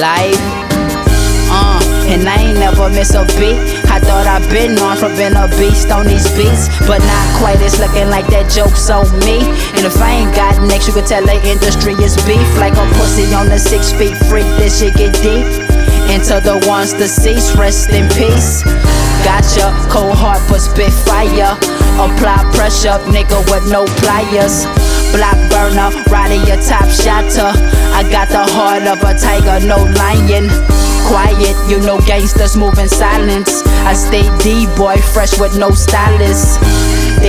life. And I ain't never miss a beat. I thought I've been on from being a beast on these beats, but not quite. It's looking like that joke's on me. And if I ain't got next, you could tell the industry is beef. Like a pussy on the 6 feet freak, this shit get deep. Into the ones deceased, rest in peace. Gotcha, cold heart but spit fire. Apply pressure, nigga with no pliers. Block burner, right in your top shotter. I got the heart of a tiger, no lion. Quiet, you know gangsters move in silence. I stay D-boy, fresh with no stylist.